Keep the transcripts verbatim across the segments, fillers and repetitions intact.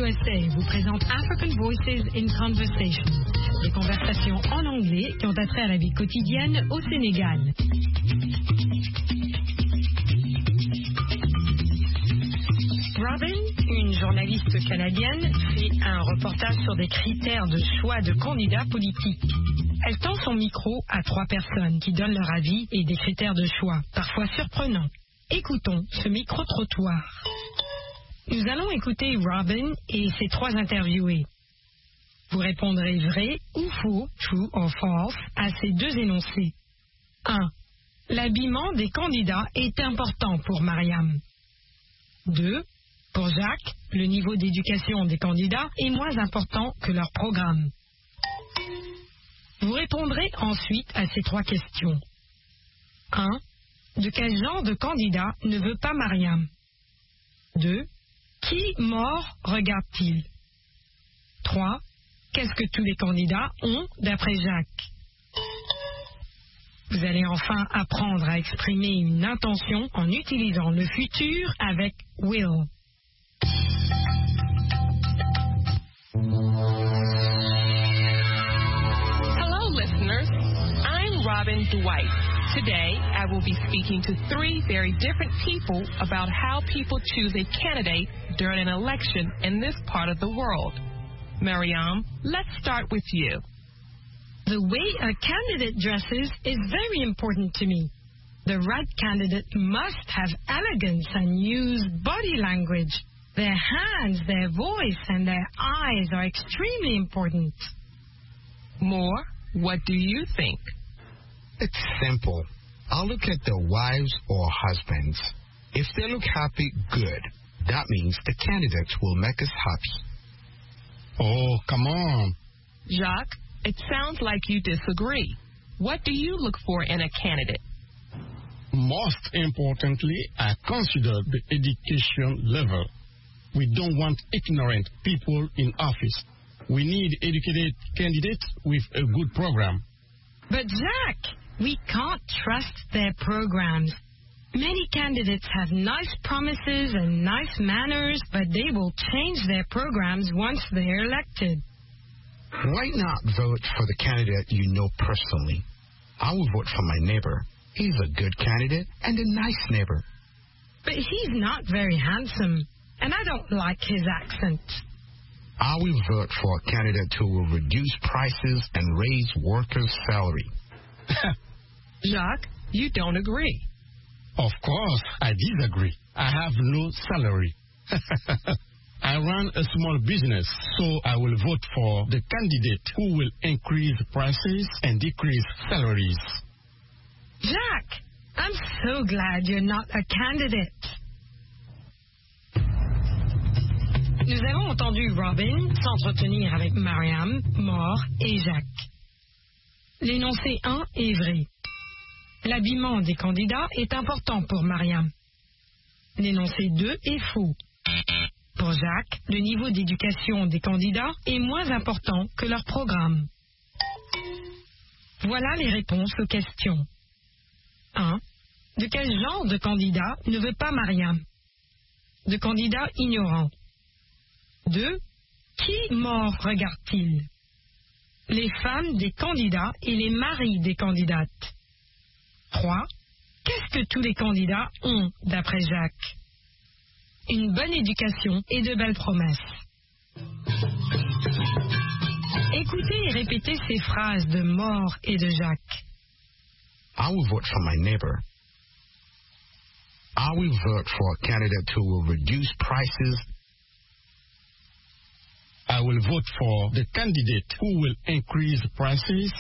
S A vous présente African Voices in Conversation, des conversations en anglais qui ont attrait à la vie quotidienne au Sénégal. Robin, une journaliste canadienne, fait un reportage sur des critères de choix de candidats politiques. Elle tend son micro à trois personnes qui donnent leur avis et des critères de choix, parfois surprenants. Écoutons ce micro-trottoir. Nous allons écouter Robin et ses trois interviewés. Vous répondrez vrai ou faux, true or false, à ces deux énoncés. un. L'habillement des candidats est important pour Mariam. deux. Pour Jacques, le niveau d'éducation des candidats est moins important que leur programme. Vous répondrez ensuite à ces trois questions. un. De quel genre de candidat ne veut pas Mariam? deux. Qui mort regarde-t-il? trois. Qu'est-ce que tous les candidats ont d'après Jacques? Vous allez enfin apprendre à exprimer une intention en utilisant le futur avec will. Hello, listeners. I'm Robin Dwight. Today, I will be speaking to three very different people about how people choose a candidate during an election in this part of the world. Mariam, let's start with you. The way a candidate dresses is very important to me. The right candidate must have elegance and use body language. Their hands, their voice, and their eyes are extremely important. Moore, what do you think? It's simple. I'll look at their wives or husbands. If they look happy, good. That means the candidates will make us happy. Oh, come on. Jacques, it sounds like you disagree. What do you look for in a candidate? Most importantly, I consider the education level. We don't want ignorant people in office. We need educated candidates with a good program. But Jacques, we can't trust their programs. Many candidates have nice promises and nice manners, but they will change their programs once they're elected. Why not vote for the candidate you know personally? I will vote for my neighbor. He's a good candidate and a nice neighbor. But he's not very handsome, and I don't like his accent. I will vote for a candidate who will reduce prices and raise workers' salary. Jacques, you don't agree. Of course, I disagree. I have no salary. I run a small business, so I will vote for the candidate who will increase prices and decrease salaries. Jacques, I'm so glad you're not a candidate. Nous avons entendu Robin s'entretenir avec Mariam, Moore et Jacques. L'énoncé un est vrai. L'habillement des candidats est important pour Mariam. L'énoncé deux est faux. Pour Jacques, le niveau d'éducation des candidats est moins important que leur programme. Voilà les réponses aux questions. un. De quel genre de candidat ne veut pas Mariam? De candidats ignorants. deux. Qui mort regarde-t-il? Les femmes des candidats et les maris des candidates. trois. Qu'est-ce que tous les candidats ont, d'après Jacques? Une bonne éducation et de belles promesses. Écoutez et répétez ces phrases de Moore et de Jacques. I will vote for my neighbor. I will vote for a candidate who will reduce prices. I will vote for the candidate who will increase prices.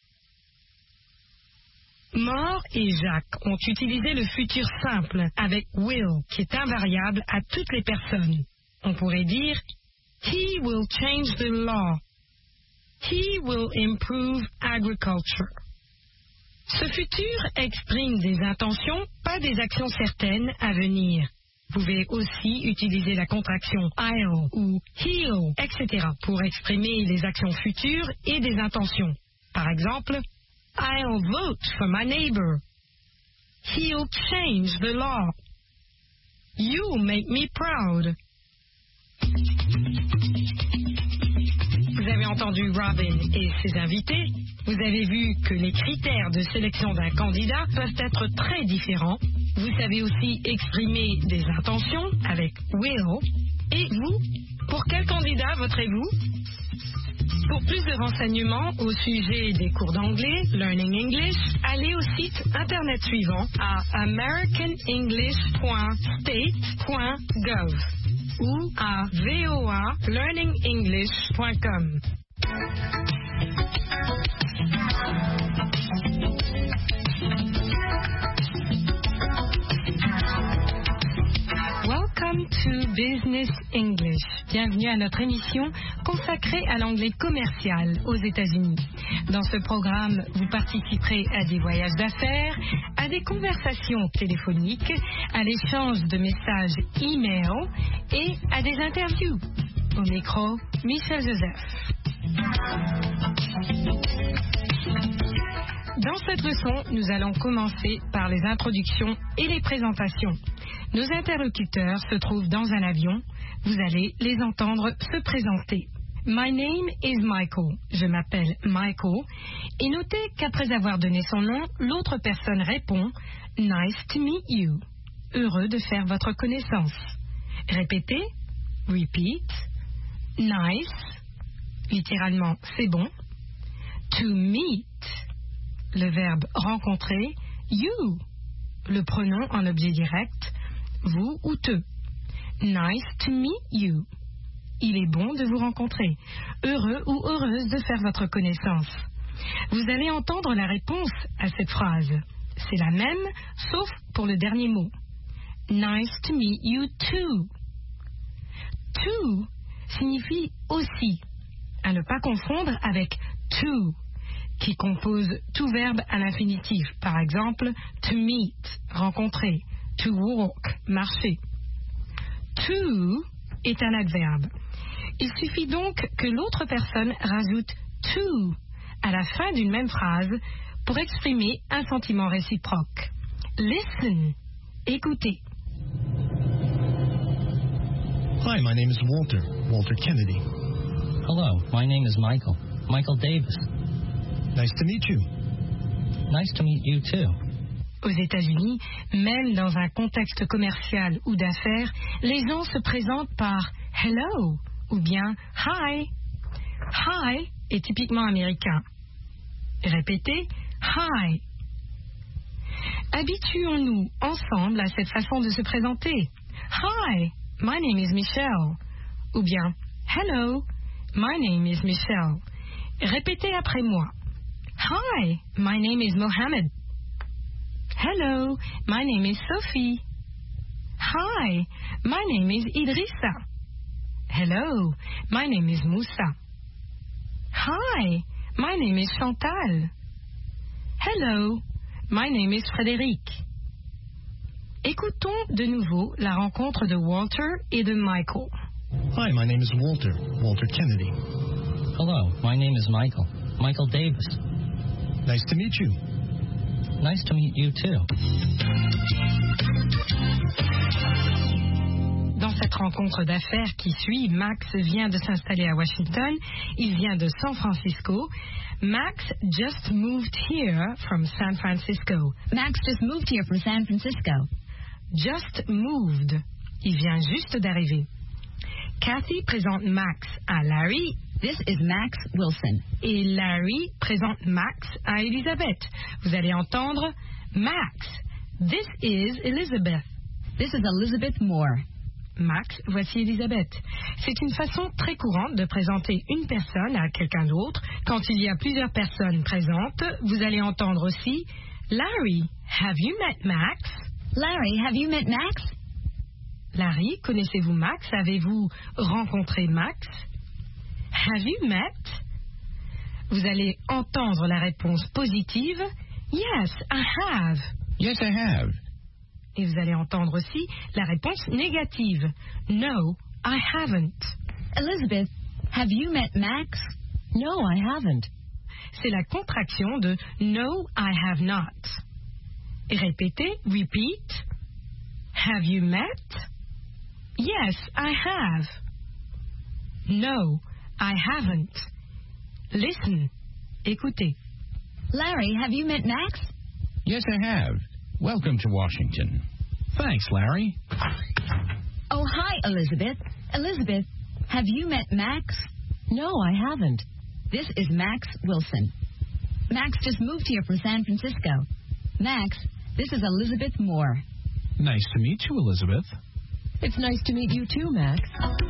Moore et Jacques ont utilisé le futur simple avec will, qui est invariable à toutes les personnes. On pourrait dire He will change the law. He will improve agriculture. Ce futur exprime des intentions, pas des actions certaines à venir. Vous pouvez aussi utiliser la contraction I'll ou he'll, et cetera pour exprimer les actions futures et des intentions. Par exemple, I'll vote for my neighbor. He'll change the law. You'll make me proud. Vous avez entendu Robin et ses invités. Vous avez vu que les critères de sélection d'un candidat peuvent être très différents. Vous savez aussi exprimer des intentions avec will. Et vous, pour quel candidat voterez-vous? Pour plus de renseignements au sujet des cours d'anglais, Learning English, allez au site internet suivant à american english point state point gov ou à voa learning english point com. Welcome to Business English. Bienvenue à notre émission consacrée à l'anglais commercial aux États-Unis. Dans ce programme, vous participerez à des voyages d'affaires, à des conversations téléphoniques, à l'échange de messages e-mail et à des interviews. Au micro, Michel Joseph. Dans cette leçon, nous allons commencer par les introductions et les présentations. Nos interlocuteurs se trouvent dans un avion. Vous allez les entendre se présenter. My name is Michael. Je m'appelle Michael. Et notez qu'après avoir donné son nom, l'autre personne répond Nice to meet you. Heureux de faire votre connaissance. Répétez. Repeat. Nice. Littéralement, c'est bon. To meet. Le verbe rencontrer. You. Le pronom en objet direct. Vous ou te. Nice to meet you. Il est bon de vous rencontrer. Heureux ou heureuse de faire votre connaissance. Vous allez entendre la réponse à cette phrase. C'est la même, sauf pour le dernier mot. Nice to meet you too. To signifie aussi, à ne pas confondre avec to, qui compose tout verbe à l'infinitif. Par exemple, to meet, rencontrer. To walk, marcher. To est un adverbe. Il suffit donc que l'autre personne rajoute to à la fin d'une même phrase pour exprimer un sentiment réciproque. Listen, écoutez. Hi, my name is Walter, Walter Kennedy. Hello, my name is Michael, Michael Davis. Nice to meet you. Nice to meet you too. Aux États-Unis, même dans un contexte commercial ou d'affaires, les gens se présentent par hello ou bien hi. Hi est typiquement américain. Répétez hi. Habituons-nous ensemble à cette façon de se présenter. Hi, my name is Michelle. Ou bien hello, my name is Michelle. Répétez après moi. Hi, my name is Mohammed. Hello, my name is Sophie. Hi, my name is Idrissa. Hello, my name is Moussa. Hi, my name is Chantal. Hello, my name is Frédéric. Écoutons de nouveau la rencontre de Walter et de Michael. Hi, my name is Walter, Walter Kennedy. Hello, my name is Michael, Michael Davis. Nice to meet you. Nice to meet you too. Dans cette rencontre d'affaires qui suit, Max vient de s'installer à Washington. Il vient de San Francisco. Max just moved here from San Francisco. Max just moved here from San Francisco. Just moved. Il vient juste d'arriver. Kathy présente Max à Larry. This is Max Wilson. Et Larry présente Max à Elizabeth. Vous allez entendre Max. This is Elizabeth. This is Elizabeth Moore. Max, voici Elizabeth. C'est une façon très courante de présenter une personne à quelqu'un d'autre. Quand il y a plusieurs personnes présentes, vous allez entendre aussi Larry, have you met Max? Larry, have you met Max? Larry, connaissez-vous Max? Avez-vous rencontré Max? Have you met? Vous allez entendre la réponse positive. Yes, I have. Yes, I have. Et vous allez entendre aussi la réponse négative. No, I haven't. Elizabeth, have you met Max? No, I haven't. C'est la contraction de No, I have not. Et répétez, repeat. Have you met? Yes, I have. No, I haven't. Listen. Écoutez. Larry, have you met Max? Yes, I have. Welcome to Washington. Thanks, Larry. Oh, hi, Elizabeth. Elizabeth, have you met Max? No, I haven't. This is Max Wilson. Max just moved here from San Francisco. Max, this is Elizabeth Moore. Nice to meet you, Elizabeth. It's nice to meet you too, Max.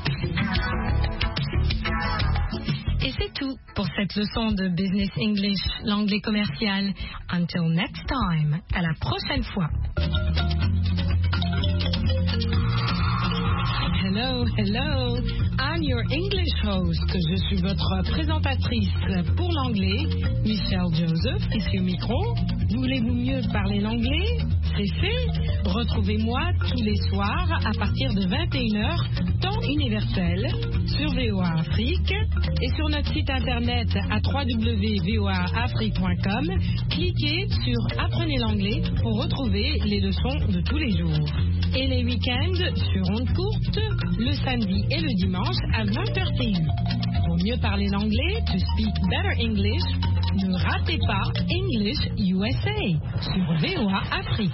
Et c'est tout pour cette leçon de Business English, l'anglais commercial. Until next time, à la prochaine fois. Hello, hello, I'm your English host. Je suis votre présentatrice pour l'anglais, Michelle Joseph, ici au micro. Voulez-vous mieux parler l'anglais? C'est fait. Retrouvez-moi tous les soirs à partir de vingt et une heures, temps universel, sur V O A Afrique et sur notre site internet à w w w point v o a afrique point com. Cliquez sur Apprenez l'anglais pour retrouver les leçons de tous les jours. Et les week-ends sur ondes courtes, le samedi et le dimanche à vingt heures T U. Pour mieux parler l'anglais, to speak better English, ne ratez pas English U S A sur V O A Afrique.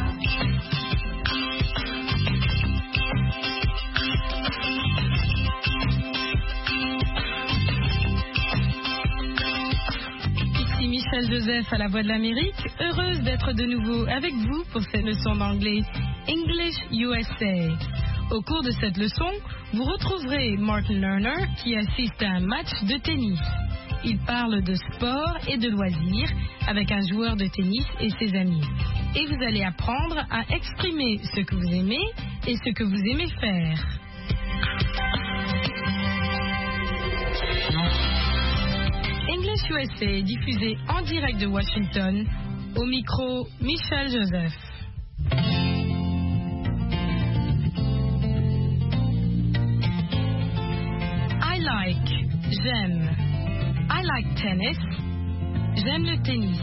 Ici Michelle Joseph à la Voix de l'Amérique, heureuse d'être de nouveau avec vous pour cette leçon d'anglais English U S A. Au cours de cette leçon, vous retrouverez Martin Lerner qui assiste à un match de tennis. Il parle de sport et de loisirs avec un joueur de tennis et ses amis. Et vous allez apprendre à exprimer ce que vous aimez et ce que vous aimez faire. English U S A est diffusé en direct de Washington. Au micro, Michelle Joseph. I like, j'aime. I like tennis. J'aime le tennis.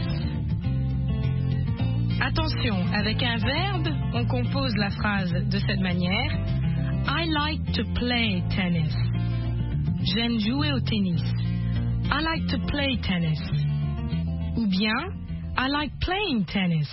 Attention, avec un verbe, on compose la phrase de cette manière. I like to play tennis. J'aime jouer au tennis. I like to play tennis. Ou bien, I like playing tennis.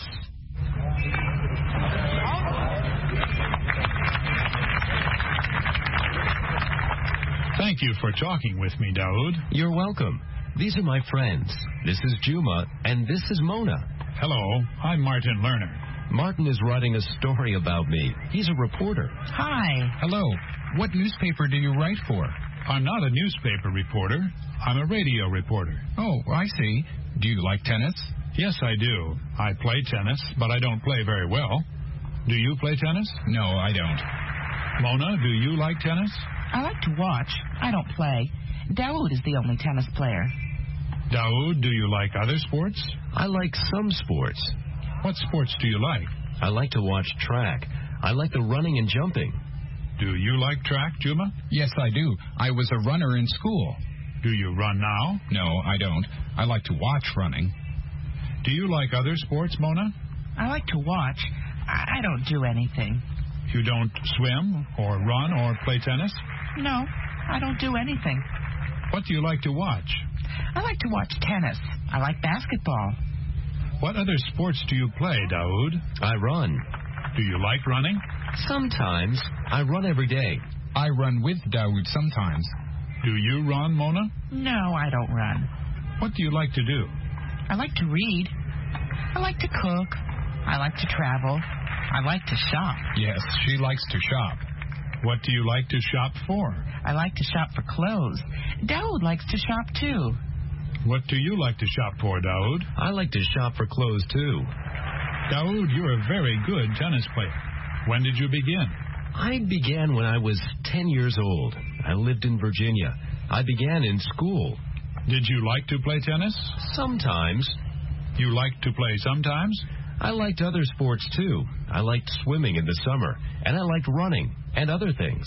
Thank you for talking with me, Daoud. You're welcome. These are my friends. This is Juma, and this is Mona. Hello, I'm Martin Lerner. Martin is writing a story about me. He's a reporter. Hi. Hello. What newspaper do you write for? I'm not a newspaper reporter. I'm a radio reporter. Oh, I see. Do you like tennis? Yes, I do. I play tennis, but I don't play very well. Do you play tennis? No, I don't. Mona, do you like tennis? I like to watch. I don't play. Daoud is the only tennis player. Daoud, do you like other sports? I like some sports. What sports do you like? I like to watch track. I like the running and jumping. Do you like track, Juma? Yes, I do. I was a runner in school. Do you run now? No, I don't. I like to watch running. Do you like other sports, Mona? I like to watch. I don't do anything. You don't swim or run or play tennis? No, I don't do anything. What do you like to watch? I like to watch tennis. I like basketball. What other sports do you play, Daoud? I run. Do you like running? Sometimes. I run every day. I run with Daoud sometimes. Do you run, Mona? No, I don't run. What do you like to do? I like to read. I like to cook. I like to travel. I like to shop. Yes, she likes to shop. What do you like to shop for? I like to shop for clothes. Daoud likes to shop too. What do you like to shop for, Daoud? I like to shop for clothes too. Daoud, you're a very good tennis player. When did you begin? I began when I was ten years old. I lived in Virginia. I began in school. Did you like to play tennis? Sometimes. You like to play sometimes? I liked other sports too. I liked swimming in the summer, and I liked running and other things.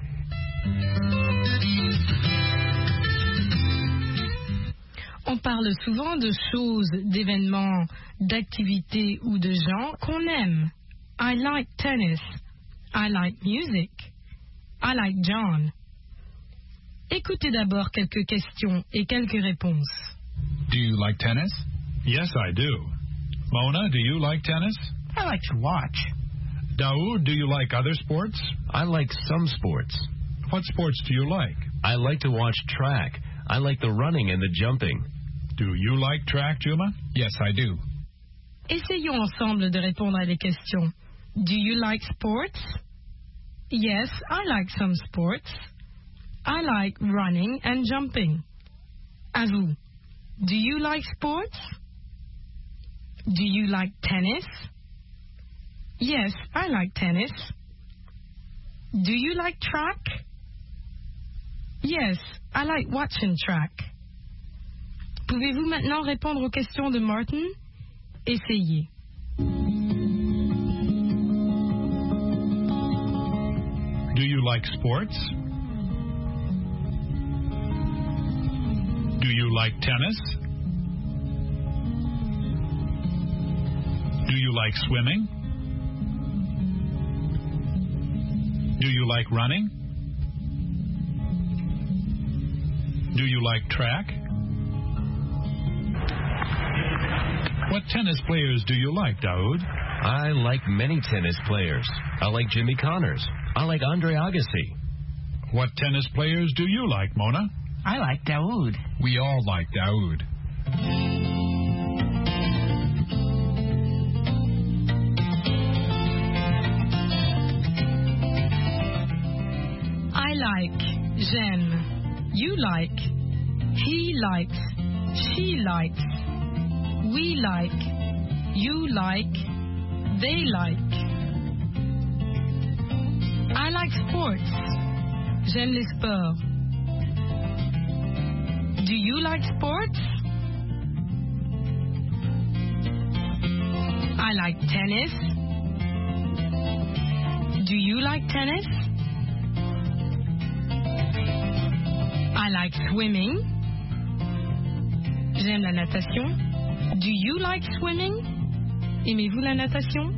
On parle souvent de choses, d'événements, d'activités ou de gens qu'on aime. I like tennis. I like music. I like John. Écoutez d'abord quelques questions et quelques réponses. Do you like tennis? Yes, I do. Mona, do you like tennis? I like to watch. Daoud, do you like other sports? I like some sports. What sports do you like? I like to watch track. I like the running and the jumping. Do you like track, Juma? Yes, I do. Essayons ensemble de répondre à des questions. Do you like sports? Yes, I like some sports. I like running and jumping. À vous. Do you like sports? Do you like tennis? Yes, I like tennis. Do you like track? Yes, I like watching track. Pouvez-vous maintenant répondre aux questions de Martin? Essayez. Do you like sports? Do you like tennis? Do you like swimming? Do you like running? Do you like track? What tennis players do you like, Daoud? I like many tennis players. I like Jimmy Connors. I like Andre Agassi. What tennis players do you like, Mona? I like Daoud. We all like Daoud. I like, j'aime, you like, he likes, she likes, we like, you like, they like. I like sports. J'aime les sports. Do you like sports? I like tennis. Do you like tennis? I like swimming. J'aime la natation. Do you like swimming? Aimez-vous la natation?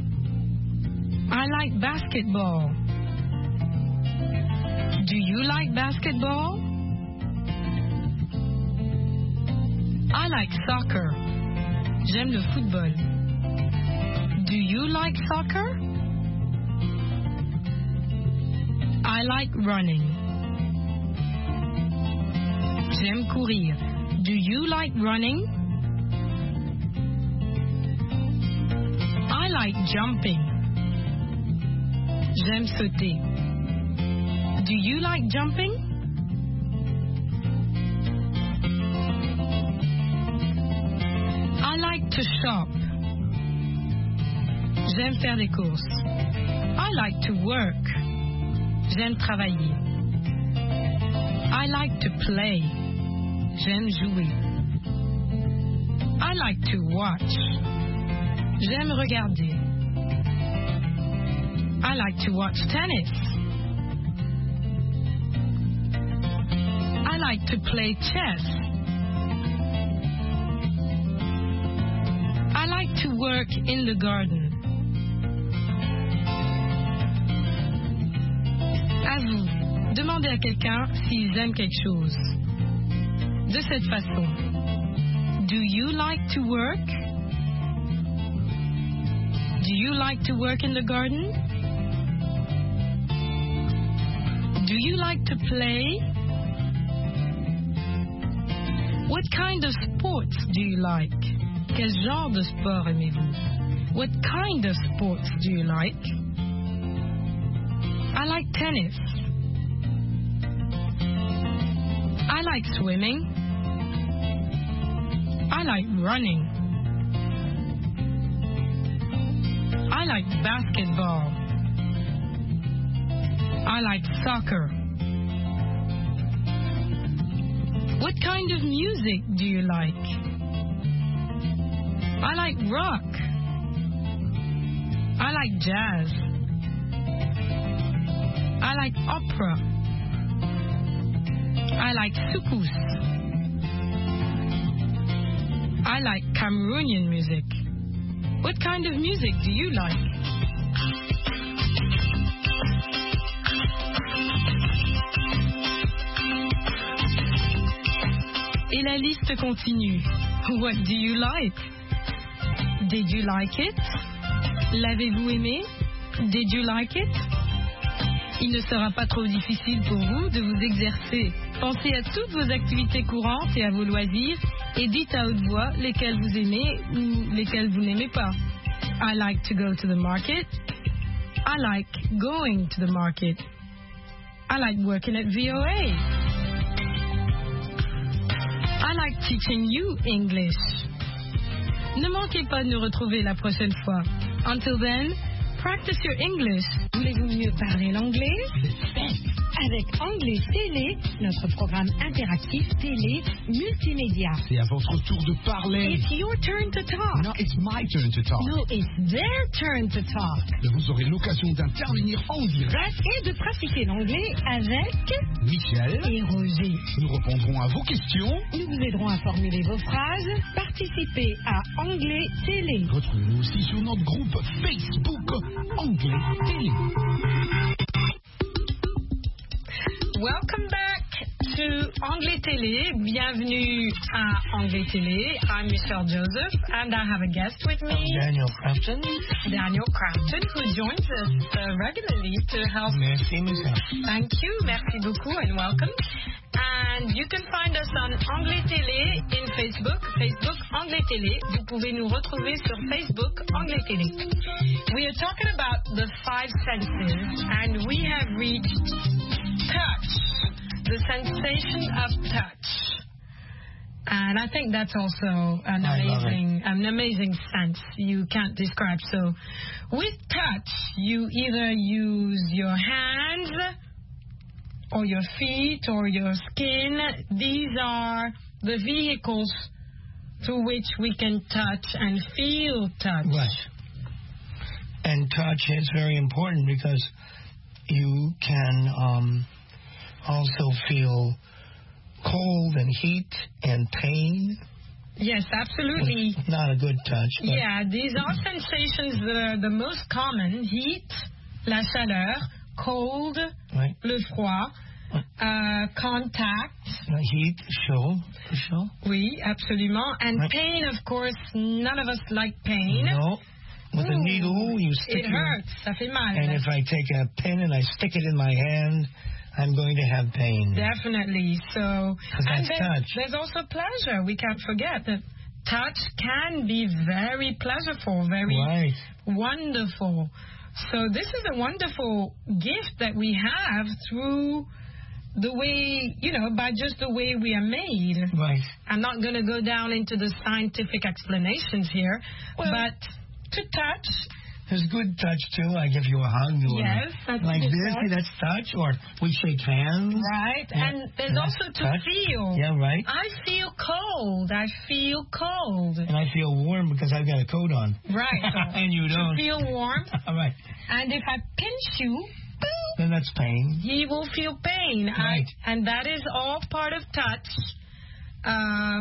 I like basketball. Do you like basketball? I like soccer. J'aime le football. Do you like soccer? I like running. J'aime courir. Do you like running? I like jumping. J'aime sauter. Do you like jumping? I like to shop. J'aime faire des courses. I like to work. J'aime travailler. I like to play. J'aime jouer. I like to watch. J'aime regarder. I like to watch tennis. I like to play chess. I like to work in the garden. À vous, demandez à quelqu'un s'ils aiment quelque chose. De cette façon. Do you like to work? Do you like to work in the garden? Do you like to play? What kind of sports do you like? Quel genre de sport aimez-vous? What kind of sports do you like? I like tennis. I like swimming. I like running. I like basketball. I like soccer. What kind of music do you like? I like rock. I like jazz. I like opera. I like soukous. I like Cameroonian music. What kind of music do you like? la liste continue. What do you like? Did you like it? L'avez-vous aimé? Did you like it? Il ne sera pas trop difficile pour vous de vous exercer. Pensez à toutes vos activités courantes et à vos loisirs et dites à haute voix lesquelles vous aimez ou lesquelles vous n'aimez pas. I like to go to the market. I like going to the market. I like working at V O A. I like teaching you English. Ne manquez pas de nous retrouver la prochaine fois. Until then, practice your English. Voulez-vous mieux parler l'anglais? Avec Anglais Télé, notre programme interactif télé multimédia. C'est à votre tour de parler. It's your turn to talk. No, it's my turn to talk. No, it's their turn to talk. Vous aurez l'occasion d'intervenir en direct et de pratiquer l'anglais avec Michel et Roger. Nous répondrons à vos questions. Nous vous aiderons à formuler vos phrases. Participez à Anglais Télé. Retrouvez-nous aussi sur notre groupe Facebook Anglais Télé. Welcome back to Anglais Télé. Bienvenue à Anglais Télé. I'm Michelle Joseph, and I have a guest with me, Daniel Crampton. Daniel Crampton, who joins us uh, regularly to help. Merci, Michelle. Thank you. Merci beaucoup, and welcome. And you can find us on Anglais Télé in Facebook, Facebook Anglais Télé. Vous pouvez nous retrouver sur Facebook Anglais Télé. We are talking about the five senses, and we have reached touch, the sensation of touch. And I think that's also an amazing, an amazing sense you can't describe. So with touch, you either use your hands or your feet or your skin. These are the vehicles through which we can touch and feel touch. Right. And touch is very important because you can um, also feel cold and heat and pain. Yes, absolutely. It's not a good touch. But yeah, these are sensations that are the most common. Heat, la chaleur, cold, right. le froid, uh, contact. Heat, chaud, chaud. Oui, absolument. And right. pain, of course, none of us like pain. No. With Ooh, a needle, you stick it. It hurts. Ça fait mal. And if I take a pin and I stick it in my hand, I'm going to have pain. Definitely. So, and that's there's, touch. there's also pleasure. We can't forget that touch can be very pleasurable, very right. wonderful. So this is a wonderful gift that we have through the way, you know, by just the way we are made. Right. I'm not going to go down into the scientific explanations here, well, but to touch. There's good touch, too. I give you a hug. Yes. That's like this, touch. That's touch. Or we shake hands. Right. Yeah. And there's that's also to touch. feel. Yeah, right. I feel cold. I feel cold. And I feel warm because I've got a coat on. Right. So and you don't. To feel warm. All right. And if I pinch you, boop, then that's pain. You will feel pain. Right. I, and that is all part of touch. Uh,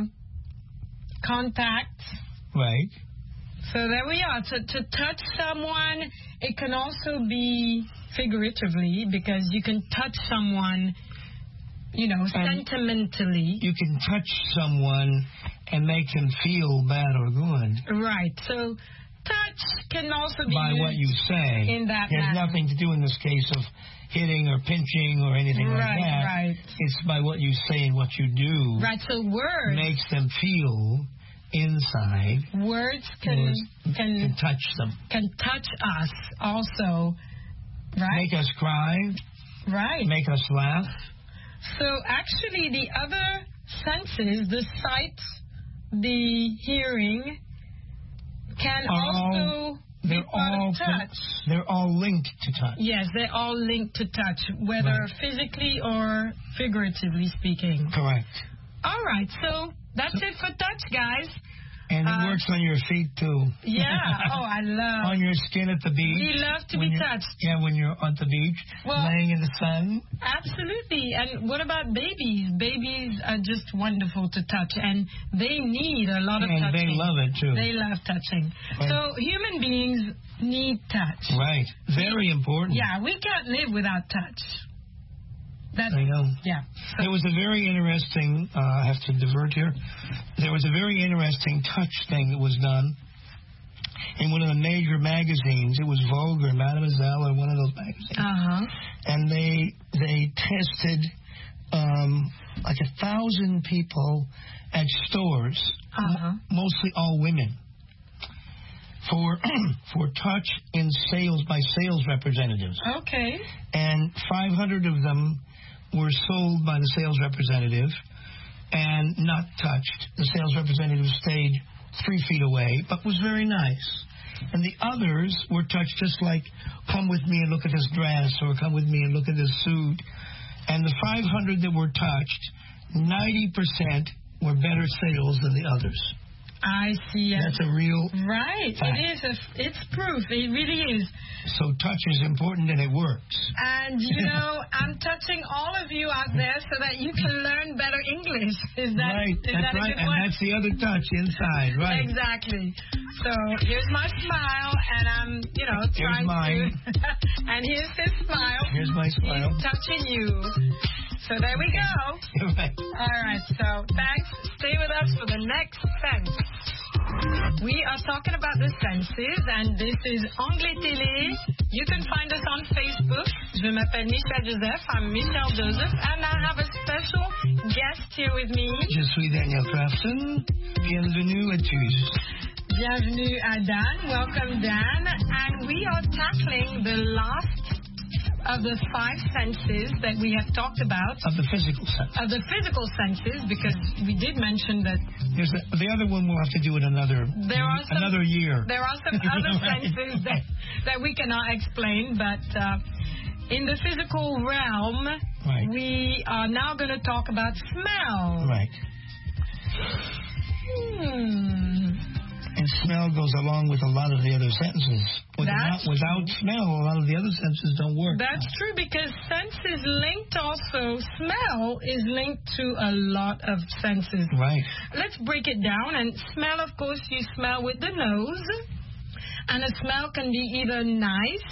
contact. Right. So there we are. To, to touch someone, it can also be figuratively because you can touch someone, you know, and sentimentally. You can touch someone and make them feel bad or good. Right. So touch can also be by used what you say. In that It has manner. nothing to do in this case of hitting or pinching or anything right, like that. Right. It's by what you say and what you do. Right. So words makes them feel. Inside, words can, can can touch them. Can touch us also, right? Make us cry. Right. Make us laugh. So actually, the other senses, the sight, the hearing, can Are also all, be they're part all of touch. They're all linked to touch. Yes, they're all linked to touch, whether right. physically or figuratively speaking. Correct. All right, so that's it for touch, guys. And it uh, works on your feet, too. Yeah. Oh, I love. On your skin at the beach. We love to be touched. Yeah, when you're on the beach, well, laying in the sun. Absolutely. And what about babies? Babies are just wonderful to touch, and they need a lot of and touching. And they love it, too. They love touching. Right. So human beings need touch. Right. Very important. Yeah, we can't live without touch. That, I know. Yeah. There was a very interesting, uh, I have to divert here. There was a very interesting touch thing that was done in one of the major magazines. It was Vogue or Mademoiselle or one of those magazines. Uh-huh. And they they tested um, like a thousand people at stores, uh-huh. m- mostly all women, for for touch in sales by sales representatives. Okay. And five hundred of them were sold by the sales representative and not touched. The sales representative stayed three feet away, but was very nice. And the others were touched just like, come with me and look at this dress, or come with me and look at this suit. And the five hundred that were touched, ninety percent were better sales than the others. I see. That's a real right. fact. It is. A, it's proof. It really is. So touch is important and it works. And you know, I'm touching all of you out there so that you can learn better English. Is that right? Is that's that right. a good And one? that's the other touch inside, right? Exactly. So here's my smile, and I'm, you know, here's trying mine. to. And here's his smile. Here's my smile. He's touching you. So there we go. Right. All right. So thanks. Stay with us for the next sense. We are talking about the senses, and this is Anglais Télé. You can find us on Facebook. Je m'appelle Michelle Joseph. I'm Michelle Joseph, and I have a special guest here with me. Je suis Daniel Crafton. Bienvenue à tous. Bienvenue à Dan. Welcome, Dan. And we are tackling the last of the five senses that we have talked about. Of the physical sense. Of the physical senses, because we did mention that. There's a, the other one we'll have to do in another there are some, another year. There are some other senses that, that we cannot explain, but uh, in the physical realm, right. we are now going to talk about smell. Right. Hmm. And smell goes along with a lot of the other senses. Without, without smell, a lot of the other senses don't work. That's true, because sense is linked also, smell is linked to a lot of senses. Right. Let's break it down. And smell, of course, you smell with the nose. And a smell can be either nice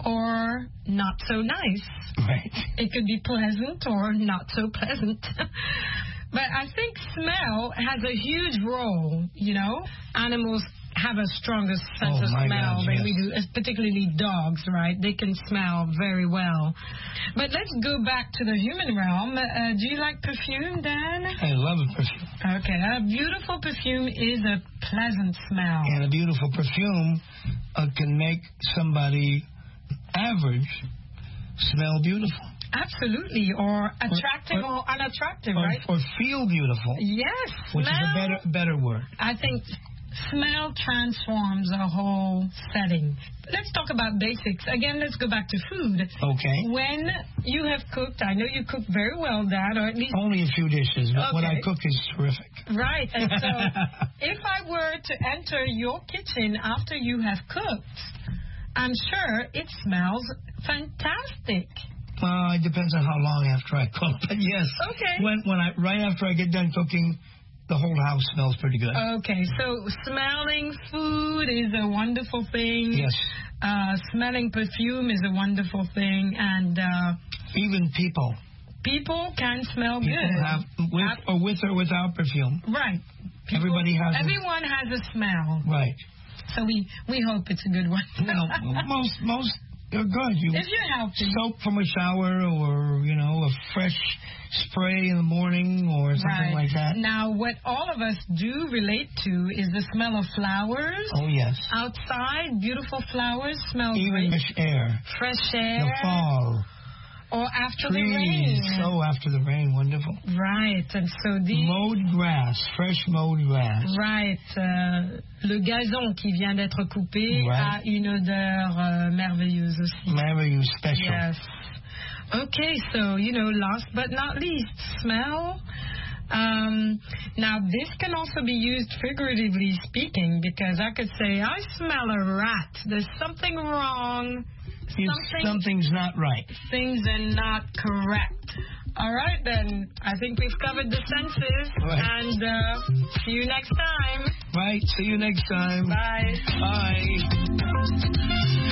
or not so nice. Right. It could be pleasant or not so pleasant. But I think smell has a huge role, you know. Animals have a stronger sense oh, of smell God, than yes. we do, particularly dogs, right? They can smell very well. But let's go back to the human realm. Uh, do you like perfume, Dan? I love a perfume. Okay, a beautiful perfume is a pleasant smell. And a beautiful perfume uh, can make somebody average smell beautiful. Absolutely, or attractive or, or, or unattractive, or, right? Or feel beautiful. Yes, which smell, is a better better word. I think smell transforms a whole setting. Let's talk about basics. Again, let's go back to food. Okay. When you have cooked, I know you cook very well, Dad, or at least... Only a few dishes, but okay. what I cook is terrific. Right, and so if I were to enter your kitchen after you have cooked, I'm sure it smells fantastic. Well, it depends on how long after I cook, but yes. Okay. When when I right after I get done cooking, the whole house smells pretty good. Okay, so smelling food is a wonderful thing. Yes. Uh, smelling perfume is a wonderful thing, and uh, even people. People can smell people good. Have, with or with or without perfume. Right. People, Everybody has. Everyone a, has a smell. Right. So we we hope it's a good one. Well, most most. You're good. You if you're healthy. Soap from a shower, or, you know, a fresh spray in the morning, or something right. like that. Now, what all of us do relate to is the smell of flowers. Oh, yes. Outside, beautiful flowers smell Even great. fresh air. Fresh air. The fall. Or after Trees. the rain. Oh, after the rain, wonderful. Right, and so the... Mowed grass, fresh mowed grass. Right, uh, le gazon qui vient d'être coupé right. a une odeur uh, merveilleuse aussi. Merveilleuse, special. Yes. Okay, so, you know, last but not least, smell. Um, now, this can also be used figuratively speaking, because I could say, I smell a rat. There's something wrong. Something, Something's not right. Things are not correct. All right, then. I think we've covered the senses. Right. And uh, see you next time. Right. See you next time. Bye. Bye.